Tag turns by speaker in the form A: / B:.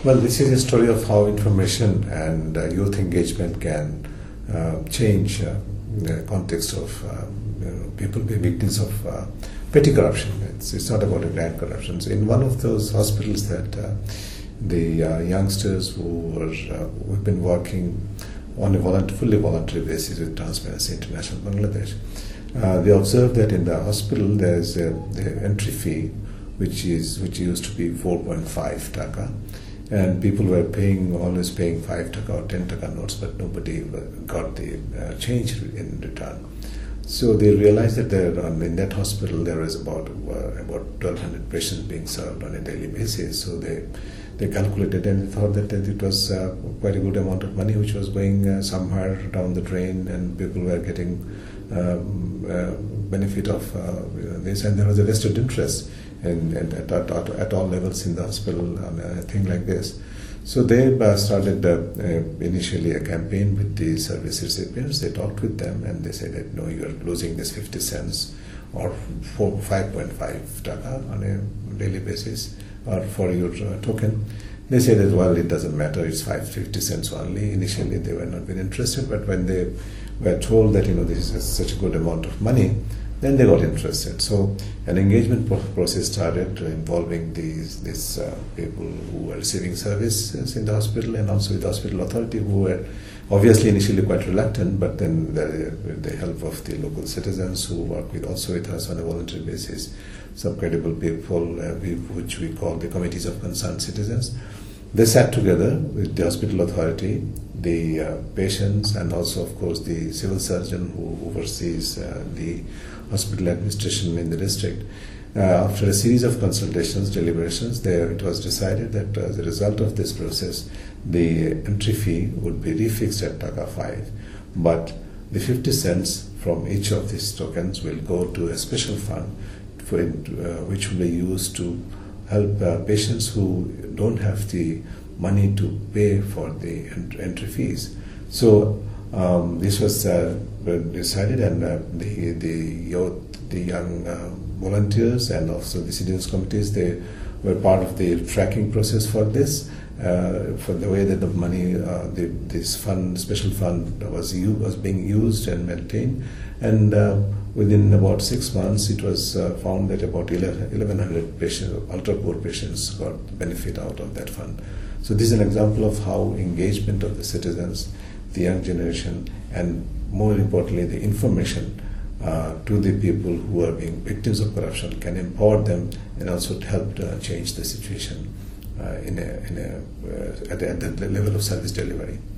A: Well, this is a story of how information and youth engagement can change the context of people being victims of petty corruption. It's not about a grand corruption. So in one of those hospitals that the youngsters who've been working on a fully voluntary basis with Transparency International Bangladesh, they observed that in the hospital there is the entry fee, which used to be 4.5 taka, and people were always paying 5 taka or 10 taka notes, but nobody got the change in return. So they realized that in that hospital there was about 1,200 patients being served on a daily basis. So they calculated and thought that it was quite a good amount of money which was going somewhere down the drain, and people were getting benefit of this, and there was a vested interest at all levels in the hospital on a thing like this. So they started initially a campaign with the service recipients. They talked with them and they said that no, you are losing this 50 cents or 5.5 taka on a daily basis or for your token. They said that, well, it doesn't matter, it's 50 cents only. Initially they were not very interested, but when they were told that this is such a good amount of money, then they got interested. So an engagement process started involving these people who were receiving services in the hospital, and also with the hospital authority, who were obviously initially quite reluctant, but then with the help of the local citizens who work also with us on a voluntary basis, some credible people, which we call the committees of concerned citizens. They sat together with the hospital authority, the patients, and also, of course, the civil surgeon who oversees the hospital administration in the district. After a series of consultations, deliberations, it was decided that as a result of this process, the entry fee would be refixed at taka 5, but the 50 cents from each of these tokens will go to a special fund which will be used to help patients who don't have the money to pay for the entry fees. So this was decided, and the young volunteers and also the citizens committees, they were part of the tracking process for this, for the way that the money, this special fund was being used and maintained. And within about 6 months, it was found that about 1,100 patients, ultra-poor patients, got benefit out of that fund. So this is an example of how engagement of the citizens, the young generation, and more importantly, the information to the people who are being victims of corruption can empower them and also help change the situation at the level of service delivery.